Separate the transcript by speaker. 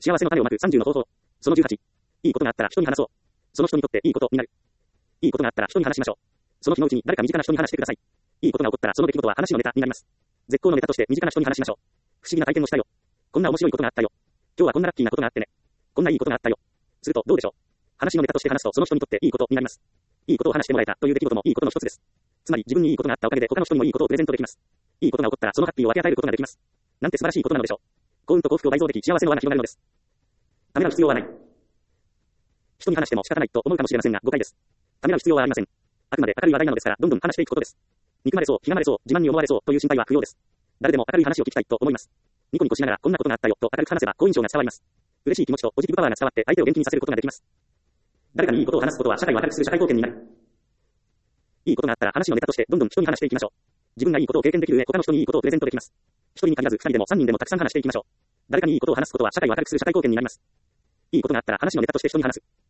Speaker 1: 幸せの種をまく30の方法。その18。いいことがあったら人に話そう。その人にとっていいことになる。いいことがあったら人に話しましょう。その日のうちに誰か身近な人に話してください。いいことが起こったらその出来事は話のネタになります。絶好のネタとして身近な人に話しましょう。不思議な体験をしたよ。こんな面白いことがあったよ。今日はこんなラッキーなことがあってね。こんないいことがあったよ。するとどうでしょう。話のネタとして話すとその人にとっていいことになります。いいことを話してもらえたという出来事もいいことの一つです。つまり自分にいいことがあったおかげで他の人にもいいことをプレゼントできます。いいことが起こったらそのハッピーを分け与えることができます。なんて素晴らしいことなのでしょう。幸運と幸福を倍増でき幸せの輪が広がるのです。ためらう必要はない。人に話しても仕方ないと思うかもしれませんが誤解です。ためらう必要はありません。あくまで明るい話題なのですからどんどん話していくことです。憎まれそう、ひがまれそう、自慢に思われそうという心配は不要です。誰でも明るい話を聞きたいと思います。ニコニコしながらこんなことがあったよと明るく話せば好印象が伝わります。嬉しい気持ちとポジティブパワーが伝わって相手を元気にさせることができます。誰かにいいことを話すことは社会を明るくする社会貢献になる。いいことがあったら話のネタとしてどんどん人に話していきましょう。自分がいいことを経験できる上他の人にいいことをプレゼントできます。一人に限らず二人でも三人でもたくさん話していきましょう。誰かにいいことを話すことは社会を明るくする社会貢献になります。いいことがあったら話のネタとして人に話す。